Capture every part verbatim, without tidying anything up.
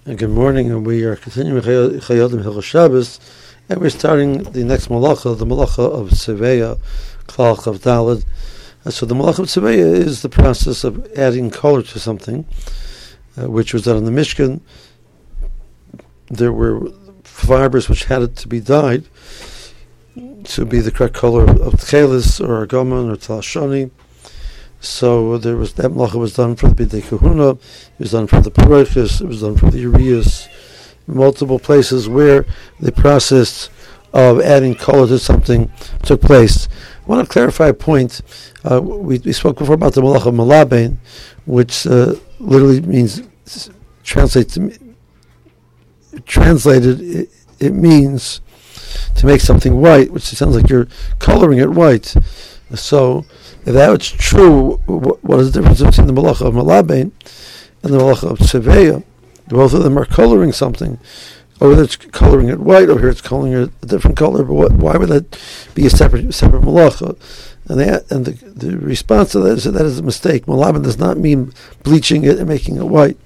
And good morning, and we are continuing Chayodim Hilchos Shabbos, and we're starting the next malacha, the malacha of Tzeveya, Klal Chav Daled. Uh, so the malacha of Tzeveya is the process of adding color to something, uh, which was done in the Mishkan. There were fibers which had it to be dyed to be the correct color of Tchelis or Argaman or Talashoni. So there was that malacha was done for the Bidei Kahuna, it was done for the Parachis, it was done for the Urias, multiple places where the process of adding color to something took place. I want to clarify a point. Uh, we, we spoke before about the malacha malabein, which uh, literally means translates translated. It, it means to make something white, which sounds like you're coloring it white. So, if that's true, what is the difference between the malacha of malabein and the malacha of tzeveya? Both of them are coloring something. Over there it's coloring it white, over here it's coloring it a different color, but what, why would that be a separate separate malacha? And, the, and the, the response to that is that that is a mistake. Malabein does not mean bleaching it and making it white,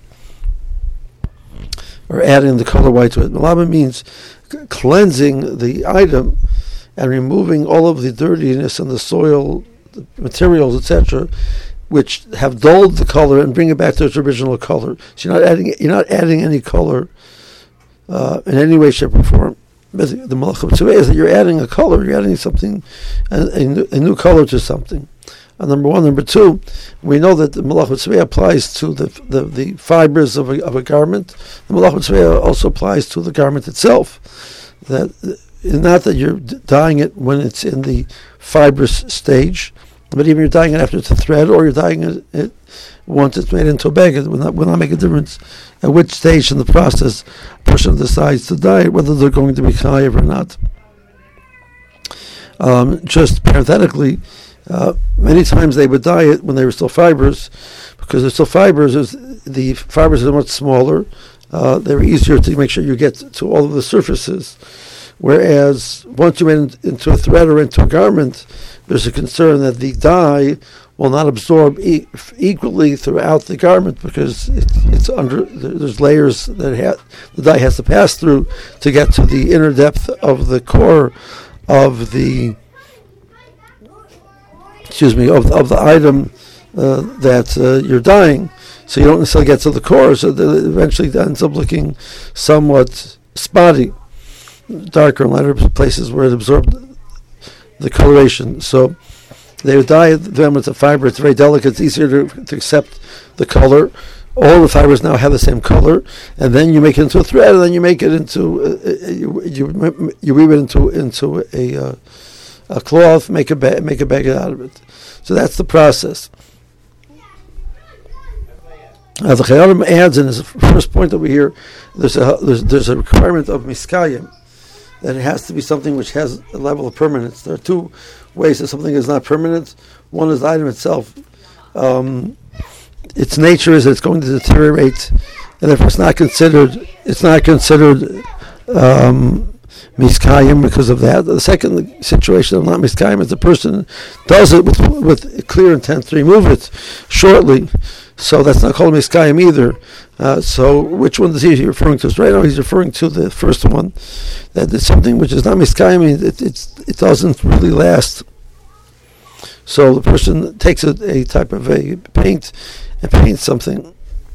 or adding the color white to it. Malabein means cleansing the item and removing all of the dirtiness and the soil, the materials, et cetera, which have dulled the color, and bring it back to its original color. So you're not adding, you're not adding any color uh, in any way, shape, or form. The malacha of tzeveya is that you're adding a color, you're adding something, a, a, new, a new color to something. Uh, number one, number two, we know that the malacha of tzeveya applies to the, the the fibers of a of a garment. The malacha of tzeveya also applies to the garment itself. That not that you're dyeing it when it's in the fibrous stage, but even you're dyeing it after it's a thread, or you're dyeing it, it once it's made into a bag. It will not, will not make a difference at which stage in the process a person decides to dye it, whether they're going to be chayav or not. Um, just parenthetically, uh, many times they would dye it when they were still fibers, because they're still fibers. The fibers are much smaller. Uh, they're easier to make sure you get to all of the surfaces. Whereas once you went into a thread or into a garment, there's a concern that the dye will not absorb e- equally throughout the garment, because it's, it's under. There's layers that ha- the dye has to pass through to get to the inner depth of the core of the. Excuse me, of of the item uh, that uh, you're dyeing. So you don't necessarily get to the core. So that eventually it ends up looking somewhat spotty, darker and lighter places where it absorbed the coloration. So they would dye them with a fiber. It's very delicate. It's easier to, to accept the color. All the fibers now have the same color, and then you make it into a thread, and then you make it into uh, you, you you weave it into into a uh, a cloth, make a ba- make a bag out of it. So that's the process. Uh, the Chayyim adds in his first point over here, there's a there's, there's a requirement of miskayim, that it has to be something which has a level of permanence. There are two ways that something is not permanent. One is the item itself. Um, its nature is that it's going to deteriorate, and if it's not considered, it's not considered um, miskayim because of that. The second situation of not miskayim is the person does it with with clear intent to remove it shortly. So that's not called miskayim either. Uh, so which one is he referring to? So right now he's referring to the first one, that it's something which is not miskayim. It it's it doesn't really last. So the person takes a, a type of a paint and paints something.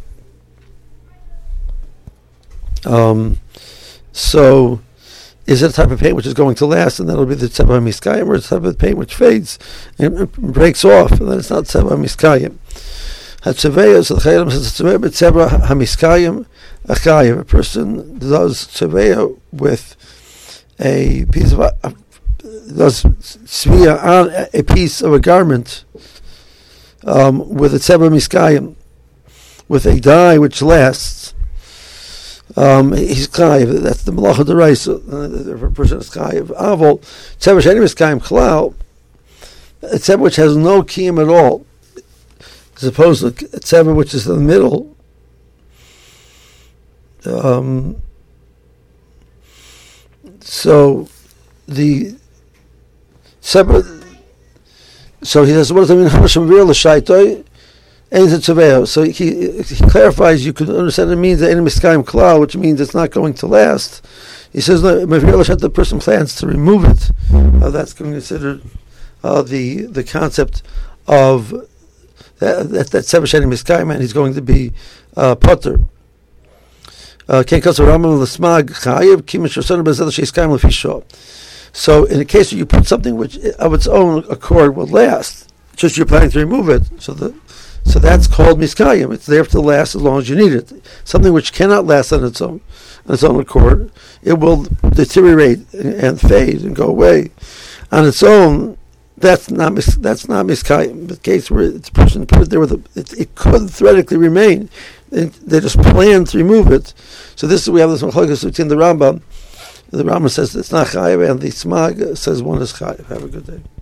Um, so is it a type of paint which is going to last, and that'll be the tzeva miskayim, or it's a type of paint which fades and breaks off, and then it's not tzeva miskayim. Tzeveya, so the Chayyim says tzeveya b'tzeva hamiskayim achayim. A person does tzeveya with a piece of a, does tzveya on a piece of a garment um, with a tzeva miskayim, with a dye which lasts. Um, he's chayiv. That's the malacha d'oraisa. If a person is chayiv, avol tzeva sheni miskayim klal, a tzeva which has no kiyum at all, as opposed to tzeva which is in the middle. Um, so the tzeva, so he says, what does that mean? So he, he clarifies, you can understand it means that any miskayim klal, which means it's not going to last. He says, no, if the person plans to remove it, uh, that's going to consider uh, the the concept of that that, that seven sheni miskayim, and he's going to be uh, potter. Uh, so in a case where you put something which of its own accord will last, just you're planning to remove it, so the so that's called miskayim. It's there to last as long as you need it. Something which cannot last on its own, on its own accord, it will deteriorate and, and fade and go away on its own. That's not mis, that's not miskayim. The case where it's a person put it there with a, it, it could theoretically remain. They, they just plan to remove it. So this is we have this machlokes between the Rambam. The Rambam says it's not chayiv, and the Smag says one is chayiv. Have a good day.